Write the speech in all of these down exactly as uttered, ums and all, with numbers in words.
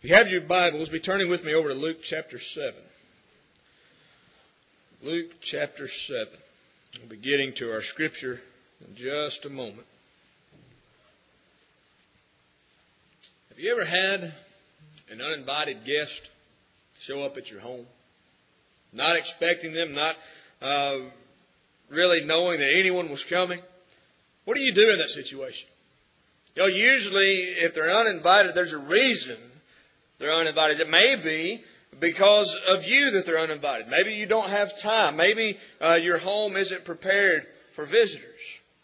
If you have your Bibles, be turning with me over to Luke chapter seven. Luke chapter seven. We'll be getting to our scripture in just a moment. Have you ever had an uninvited guest show up at your home? Not expecting them, not uh, really knowing that anyone was coming? What do you do in that situation? You know, usually if they're uninvited, there's a reason they're uninvited. It may be because of you that they're uninvited. Maybe you don't have time. Maybe uh, your home isn't prepared for visitors.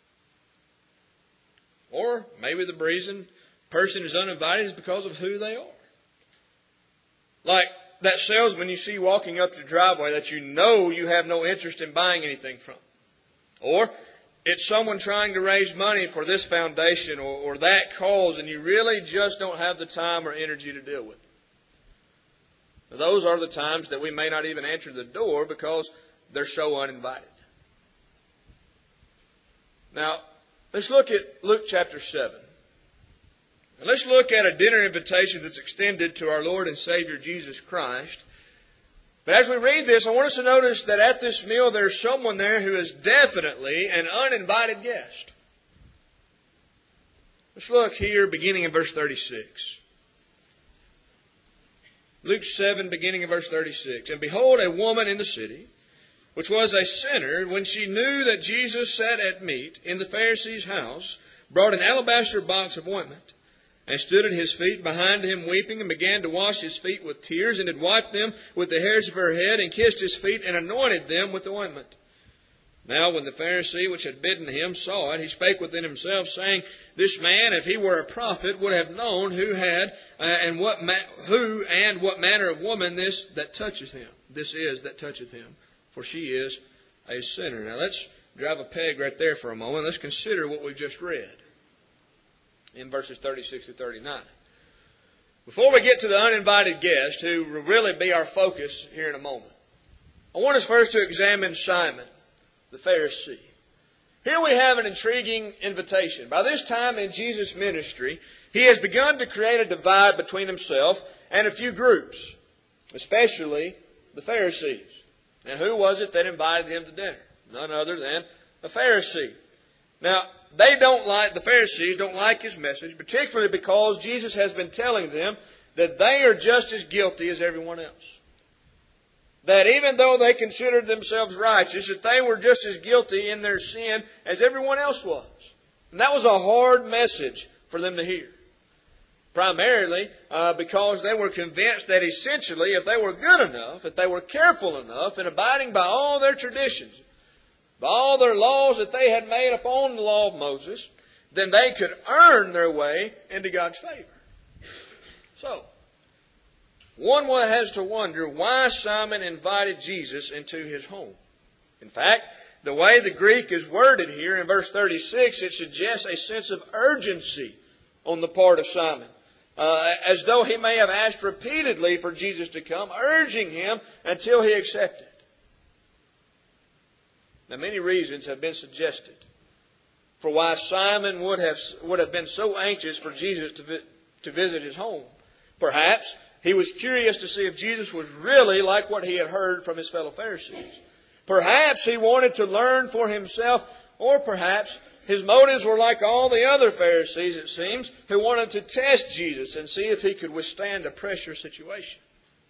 Or maybe the reason a person is uninvited is because of who they are. Like that salesman you see walking up your driveway that you know you have no interest in buying anything from. Or it's someone trying to raise money for this foundation or, or that cause, and you really just don't have the time or energy to deal with it. Now, those are the times that we may not even answer the door because they're so uninvited. Now, let's look at Luke chapter seven. And let's look at a dinner invitation that's extended to our Lord and Savior Jesus Christ. But as we read this, I want us to notice that at this meal there's someone there who is definitely an uninvited guest. Let's look here beginning in verse thirty-six. Luke seven beginning in verse thirty-six. And behold, a woman in the city, which was a sinner, when she knew that Jesus sat at meat in the Pharisee's house, brought an alabaster box of ointment, and stood at his feet behind him weeping, and began to wash his feet with tears, and had wiped them with the hairs of her head, and kissed his feet, and anointed them with the ointment. Now when the Pharisee which had bidden him saw it, he spake within himself, saying, This man, if he were a prophet, would have known who had uh, and what ma- who and what manner of woman this that toucheth him. This is that toucheth him, for she is a sinner. Now let's drive a peg right there for a moment. Let's consider what we've just read in verses thirty-six to thirty-nine. Before we get to the uninvited guest, who will really be our focus here in a moment, I want us first to examine Simon, the Pharisee. Here we have an intriguing invitation. By this time in Jesus' ministry, he has begun to create a divide between himself and a few groups, especially the Pharisees. And who was it that invited him to dinner? None other than a Pharisee. Now, they don't like, the Pharisees don't like his message, particularly because Jesus has been telling them that they are just as guilty as everyone else. That even though they considered themselves righteous, that they were just as guilty in their sin as everyone else was. And that was a hard message for them to hear. Primarily uh, because they were convinced that essentially if they were good enough, if they were careful enough in abiding by all their traditions, by all their laws that they had made upon the law of Moses, then they could earn their way into God's favor. So, one has to wonder why Simon invited Jesus into his home. In fact, the way the Greek is worded here in verse thirty-six, it suggests a sense of urgency on the part of Simon. Uh, as though he may have asked repeatedly for Jesus to come, urging him until he accepted. Now, many reasons have been suggested for why Simon would have would have been so anxious for Jesus to, vi- to visit his home. Perhaps he was curious to see if Jesus was really like what he had heard from his fellow Pharisees. Perhaps he wanted to learn for himself, or perhaps his motives were like all the other Pharisees, it seems, who wanted to test Jesus and see if he could withstand a pressure situation.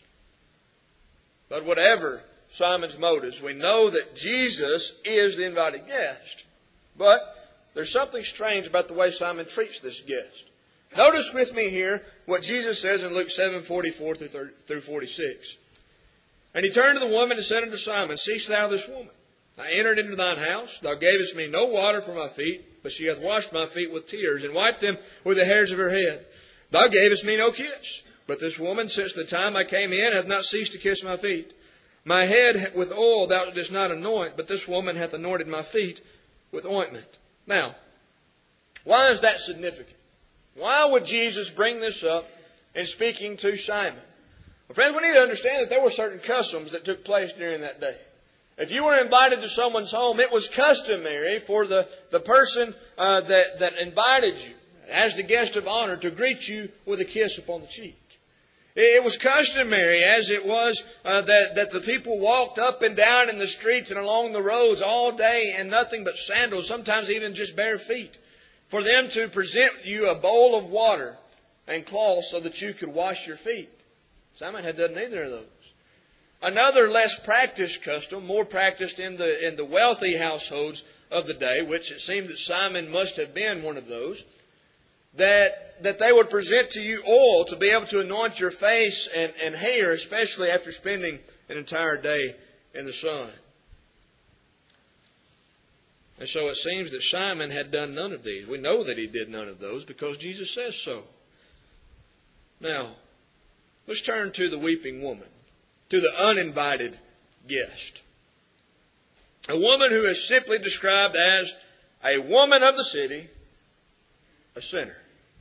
But whatever Simon's motives, we know that Jesus is the invited guest. But there's something strange about the way Simon treats this guest. Notice with me here what Jesus says in Luke seven forty-four through forty-six. And he turned to the woman and said unto Simon, Seest thou this woman? I entered into thine house. Thou gavest me no water for my feet, but she hath washed my feet with tears, and wiped them with the hairs of her head. Thou gavest me no kiss, but this woman, since the time I came in, hath not ceased to kiss my feet. My head with oil thou didst not anoint, but this woman hath anointed my feet with ointment. Now, why is that significant? Why would Jesus bring this up in speaking to Simon? Well, friends, we need to understand that there were certain customs that took place during that day. If you were invited to someone's home, it was customary for the, the person uh, that, that invited you, as the guest of honor, to greet you with a kiss upon the cheek. It was customary, as it was, uh, that, that the people walked up and down in the streets and along the roads all day in nothing but sandals, sometimes even just bare feet, for them to present you a bowl of water and cloth so that you could wash your feet. Simon had done neither of those. Another less practiced custom, more practiced in the, in the wealthy households of the day, which it seemed that Simon must have been one of those, that that they would present to you oil to be able to anoint your face and, and hair, especially after spending an entire day in the sun. And so it seems that Simon had done none of these. We know that he did none of those because Jesus says so. Now, let's turn to the weeping woman, to the uninvited guest. A woman who is simply described as a woman of the city, a sinner.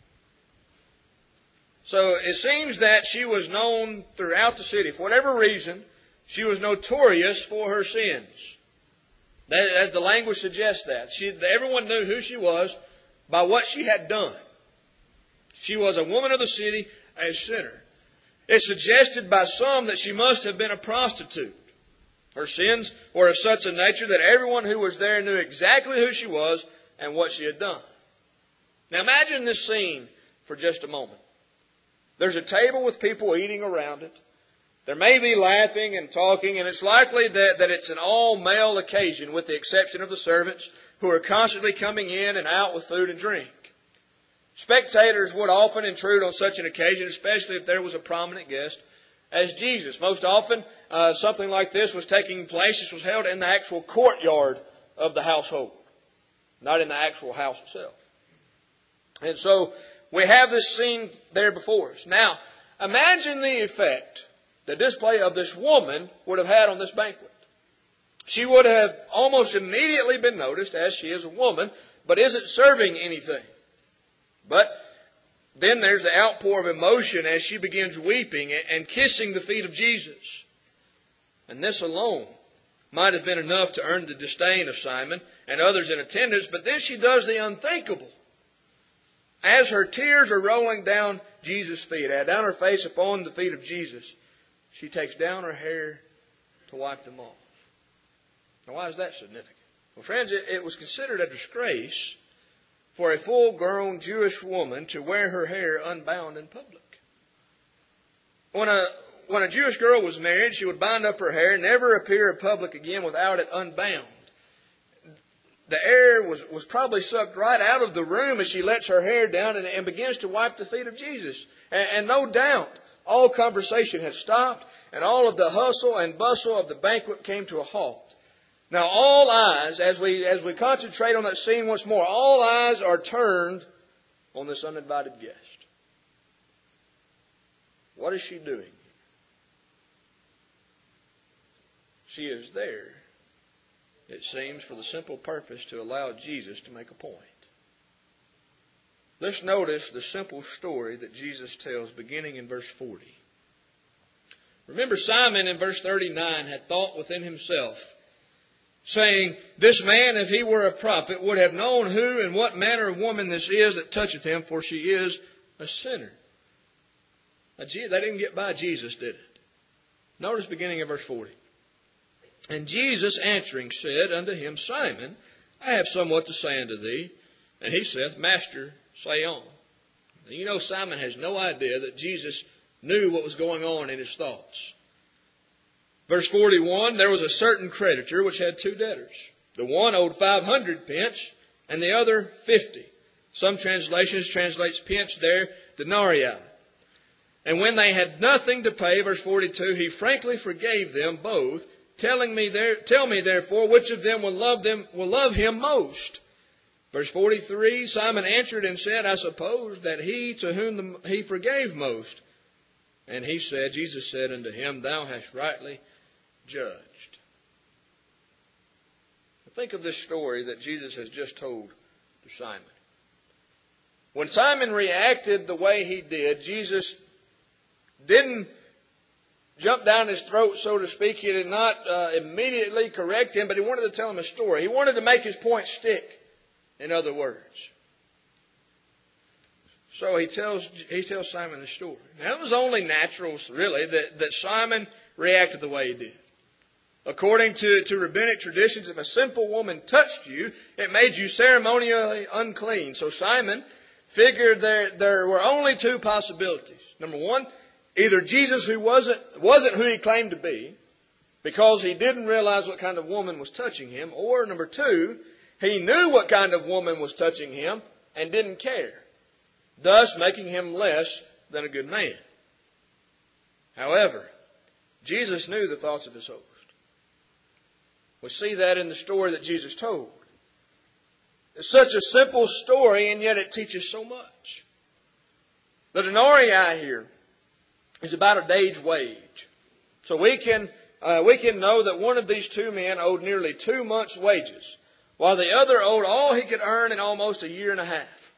So it seems that she was known throughout the city. For whatever reason, she was notorious for her sins. That, that the language suggests that. She, everyone knew who she was by what she had done. She was a woman of the city, a sinner. It's suggested by some that she must have been a prostitute. Her sins were of such a nature that everyone who was there knew exactly who she was and what she had done. Now imagine this scene for just a moment. There's a table with people eating around it. There may be laughing and talking, and it's likely that, that it's an all-male occasion with the exception of the servants who are constantly coming in and out with food and drink. Spectators would often intrude on such an occasion, especially if there was a prominent guest, as Jesus. Most often, uh, something like this was taking place. This was held in the actual courtyard of the household, not in the actual house itself. And so we have this scene there before us. Now, imagine the effect the display of this woman would have had on this banquet. She would have almost immediately been noticed as she is a woman, but isn't serving anything. But then there's the outpour of emotion as she begins weeping and kissing the feet of Jesus. And this alone might have been enough to earn the disdain of Simon and others in attendance, but then she does the unthinkable. As her tears are rolling down Jesus' feet, down her face upon the feet of Jesus, she takes down her hair to wipe them off. Now, why is that significant? Well, friends, it, it was considered a disgrace for a full-grown Jewish woman to wear her hair unbound in public. When a when a Jewish girl was married, she would bind up her hair, never appear in public again without it unbound. The air was, was probably sucked right out of the room as she lets her hair down and, and begins to wipe the feet of Jesus. And, and no doubt, all conversation had stopped, and all of the hustle and bustle of the banquet came to a halt. Now all eyes, as we as we concentrate on that scene once more, all eyes are turned on this uninvited guest. What is she doing? She is there, it seems, for the simple purpose to allow Jesus to make a point. Let's notice the simple story that Jesus tells beginning in verse forty. Remember, Simon in verse thirty-nine had thought within himself, saying, "This man, if he were a prophet, would have known who and what manner of woman this is that toucheth him, for she is a sinner." Now, that didn't get by Jesus, did it? Notice beginning of verse forty. "And Jesus answering said unto him, Simon, I have somewhat to say unto thee. And he saith, Master, say on." Now, you know, Simon has no idea that Jesus knew what was going on in his thoughts. Verse forty-one, "There was a certain creditor which had two debtors. The one owed five hundred pence, and the other fifty. Some translations translates pence there, denarii. And when they had nothing to pay," verse forty-two, "he frankly forgave them both, telling me there, tell me therefore which of them will love them will love him most." Verse forty-three, "Simon answered and said, I suppose that he to whom the, he forgave most. And he said, Jesus said unto him, Thou hast rightly judged." Think of this story that Jesus has just told to Simon. When Simon reacted the way he did, Jesus didn't jump down his throat, so to speak. He did not uh, immediately correct him, but he wanted to tell him a story. He wanted to make his point stick, in other words. So he tells he tells Simon the story. Now it was only natural, really, that, that Simon reacted the way he did. According to, to rabbinic traditions, if a sinful woman touched you, it made you ceremonially unclean. So Simon figured there, there were only two possibilities. Number one, either Jesus who wasn't, wasn't who he claimed to be, because he didn't realize what kind of woman was touching him, or number two, he knew what kind of woman was touching him and didn't care, thus making him less than a good man. However, Jesus knew the thoughts of his host. We see that in the story that Jesus told. It's such a simple story, and yet it teaches so much. The denarii here is about a day's wage. So we can, uh, we can know that one of these two men owed nearly two months' wages, while the other owed all he could earn in almost a year and a half.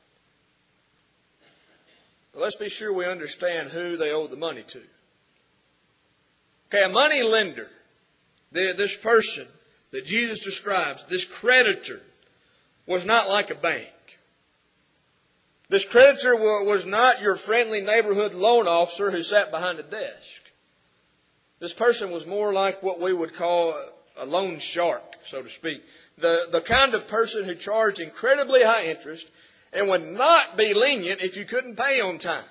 But let's be sure we understand who they owed the money to. Okay, a money lender, this person that Jesus describes, this creditor, was not like a bank. This creditor was not your friendly neighborhood loan officer who sat behind a desk. This person was more like what we would call a loan shark, so to speak. The, the kind of person who charged incredibly high interest and would not be lenient if you couldn't pay on time.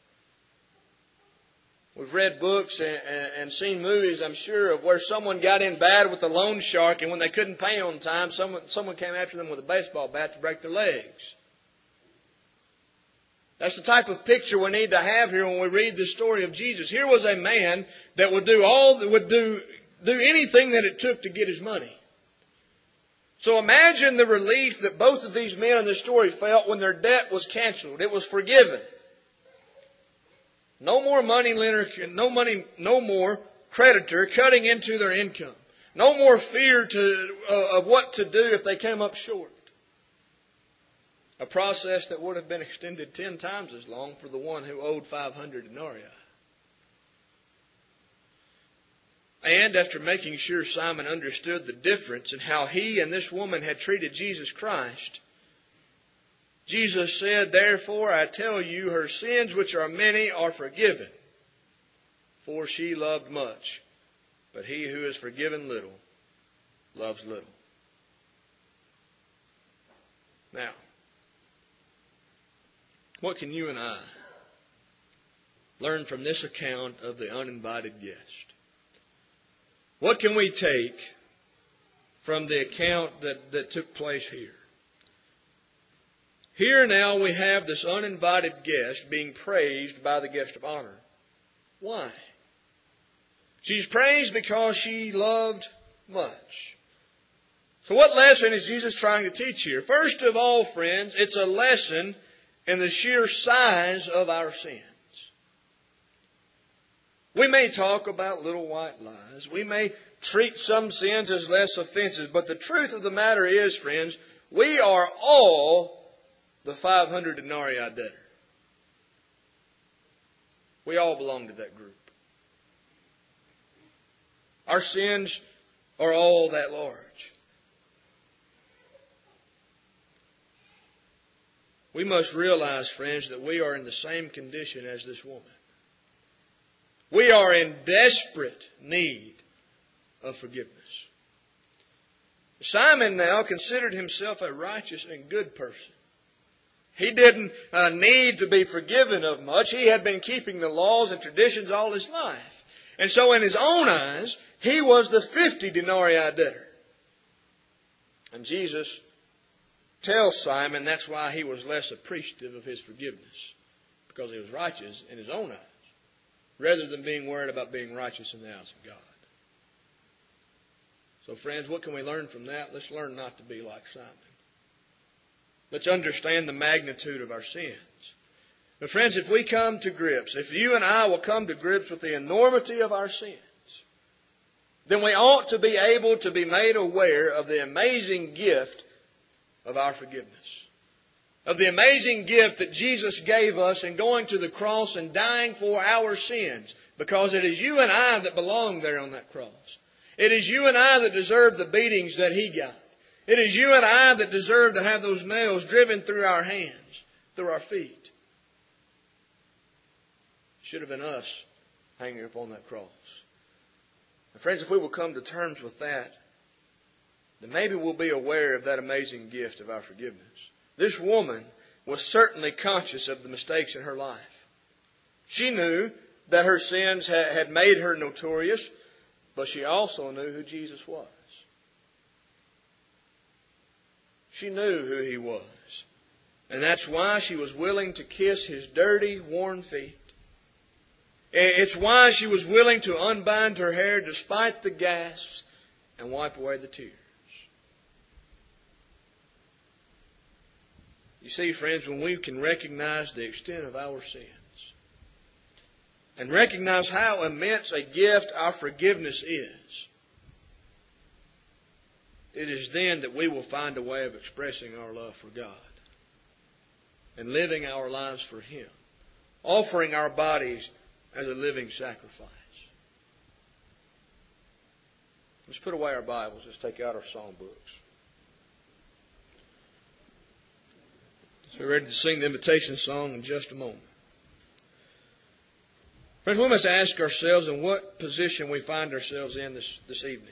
We've read books and, and, and seen movies, I'm sure, of where someone got in bad with the loan shark, and when they couldn't pay on time, someone, someone came after them with a baseball bat to break their legs. That's the type of picture we need to have here when we read the story of Jesus. Here was a man that would do all that would do do anything that it took to get his money. So imagine the relief that both of these men in this story felt when their debt was canceled. It was forgiven. No more money lender, no money, no more creditor cutting into their income. No more fear to, uh, of what to do if they came up short. A process that would have been extended ten times as long for the one who owed five hundred denarii. And after making sure Simon understood the difference in how he and this woman had treated Jesus Christ, Jesus said, "Therefore I tell you, her sins, which are many, are forgiven. For she loved much. But he who is forgiven little, loves little." Now, what can you and I learn from this account of the uninvited guest? What can we take from the account that, that took place here? Here now we have this uninvited guest being praised by the guest of honor. Why? She's praised because she loved much. So what lesson is Jesus trying to teach here? First of all, friends, it's a lesson in the sheer size of our sins. We may talk about little white lies. We may treat some sins as less offensive. But the truth of the matter is, friends, we are all the five hundred denarii debtor. We all belong to that group. Our sins are all that large. We must realize, friends, that we are in the same condition as this woman. We are in desperate need of forgiveness. Simon now considered himself a righteous and good person. He didn't uh, need to be forgiven of much. He had been keeping the laws and traditions all his life. And so in his own eyes, he was the fifty denarii debtor. And Jesus tells Simon that's why he was less appreciative of his forgiveness. Because he was righteous in his own eyes, rather than being worried about being righteous in the eyes of God. So friends, what can we learn from that? Let's learn not to be like Simon. Let's understand the magnitude of our sins. But friends, if we come to grips, if you and I will come to grips with the enormity of our sins, then we ought to be able to be made aware of the amazing gift of our forgiveness. Of the amazing gift that Jesus gave us in going to the cross and dying for our sins. Because it is you and I that belong there on that cross. It is you and I that deserve the beatings that He got. It is you and I that deserve to have those nails driven through our hands, through our feet. should have been us hanging upon that cross. And friends, if we will come to terms with that, then maybe we'll be aware of that amazing gift of our forgiveness. This woman was certainly conscious of the mistakes in her life. She knew that her sins had made her notorious, but she also knew who Jesus was. She knew who He was. And that's why she was willing to kiss His dirty, worn feet. It's why she was willing to unbind her hair despite the gasps and wipe away the tears. You see, friends, when we can recognize the extent of our sins and recognize how immense a gift our forgiveness is, it is then that we will find a way of expressing our love for God and living our lives for Him, offering our bodies as a living sacrifice. Let's put away our Bibles. Let's take out our psalm books. So we're ready to sing the invitation song in just a moment. Friends, we must ask ourselves in what position we find ourselves in this, this evening.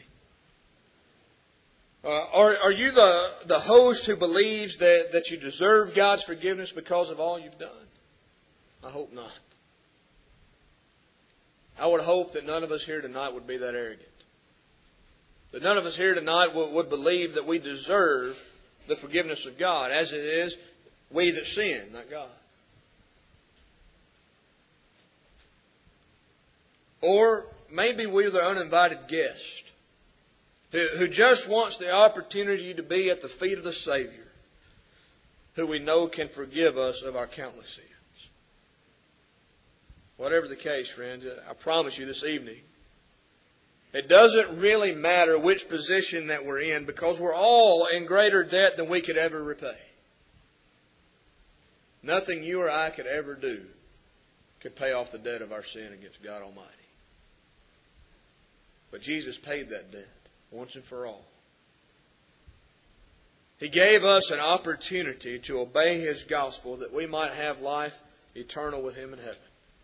Uh, are, are you the, the host who believes that, that you deserve God's forgiveness because of all you've done? I hope not. I would hope that none of us here tonight would be that arrogant. That none of us here tonight would, would believe that we deserve the forgiveness of God. As it is, we that sin, not God. Or maybe we're the uninvited guest who, who just wants the opportunity to be at the feet of the Savior, who we know can forgive us of our countless sins. Whatever the case, friends, I promise you this evening, it doesn't really matter which position that we're in, because we're all in greater debt than we could ever repay. Nothing you or I could ever do could pay off the debt of our sin against God Almighty. But Jesus paid that debt once and for all. He gave us an opportunity to obey His gospel that we might have life eternal with Him in heaven.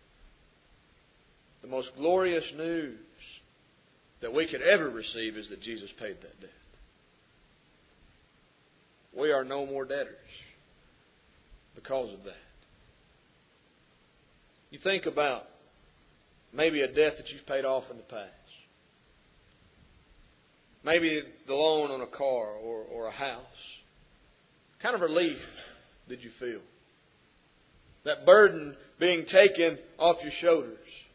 The most glorious news that we could ever receive is that Jesus paid that debt. We are no more debtors because of that. You think about maybe a debt that you've paid off in the past. Maybe the loan on a car or, or a house. What kind of relief did you feel? That burden being taken off your shoulders.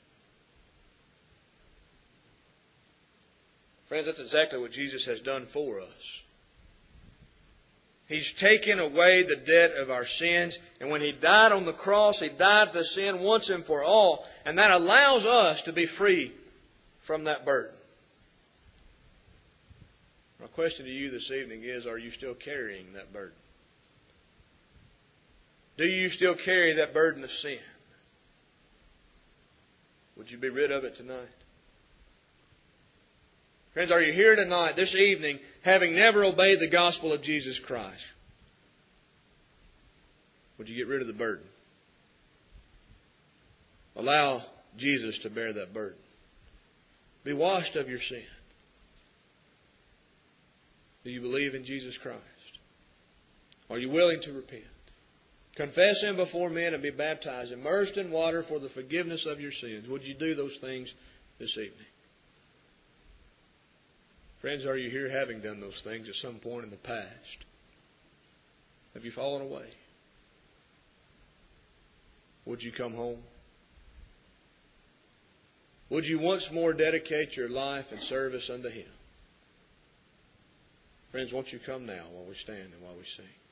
Friends, that's exactly what Jesus has done for us. He's taken away the debt of our sins. And when He died on the cross, He died to sin once and for all. And that allows us to be free from that burden. My question to you this evening is, are you still carrying that burden? Do you still carry that burden of sin? Would you be rid of it tonight? Friends, are you here tonight, this evening, having never obeyed the gospel of Jesus Christ? Would you get rid of the burden? Allow Jesus to bear that burden. Be washed of your sin. Do you believe in Jesus Christ? Are you willing to repent? Confess Him before men and be baptized, immersed in water for the forgiveness of your sins. Would you do those things this evening? Friends, are you here having done those things at some point in the past? Have you fallen away? Would you come home? Would you once more dedicate your life and service unto Him? Friends, won't you come now while we stand and while we sing?